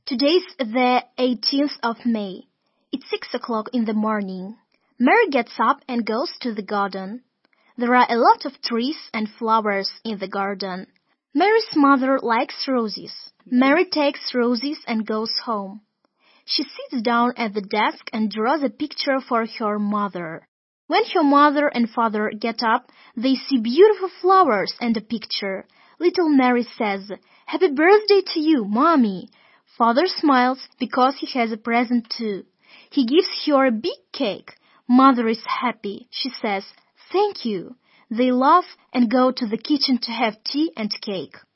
Today's the 18th of May. It's 6 o'clock in the morning. Mary gets up and goes to the garden. There are a lot of trees and flowers in the garden. Mary's mother likes roses. Mary takes roses and goes home. She sits down at the desk and draws a picture for her mother. When her mother and father get up, they see beautiful flowers and a picture. Little Mary says, "Happy birthday to you, Mommy." Father smiles because he has a present too. He gives her a big cake. Mother is happy. She says, "Thank you." They laugh and go to the kitchen to have tea and cake.